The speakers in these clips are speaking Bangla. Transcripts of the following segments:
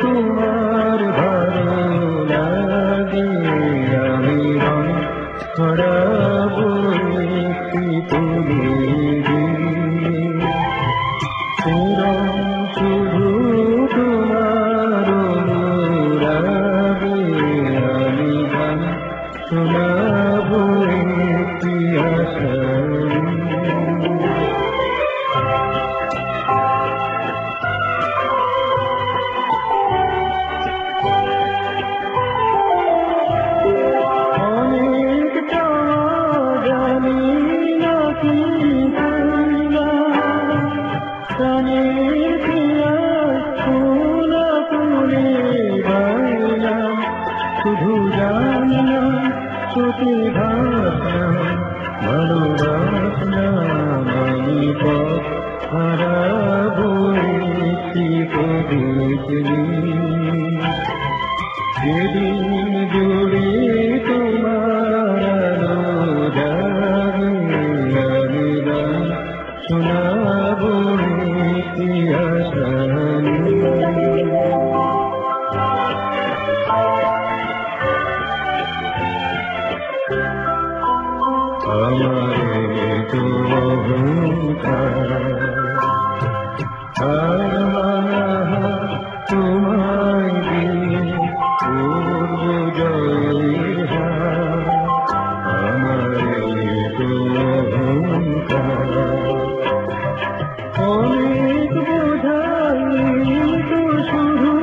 তোমার ভালো লাগে আমি রং ছড়াবো একটি তুলি রং শুধু তোমার অনুরাগে আমি গান শোনাবো একটি আশা শুধু জানলাম চোখে ভাবলাম ভালোবাসলাম আমি পথ হারাবো একটি কবিতলি যেদিন জুড়ে তোমার আলো জাগে আমি গান শোনাবো একটি আশা हमारे तो हर माना तुम्हारी पूर्व जय हमारे तो অনেক বোঝাই তো শুধু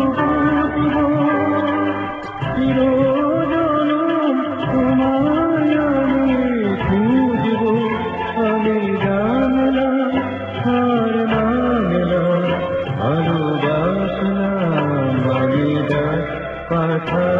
চিরজনম তোমায় আমি খুঁজব আমি জানলাম হার মানলাম ভালোবাসলাম আমি ডাক পাঠা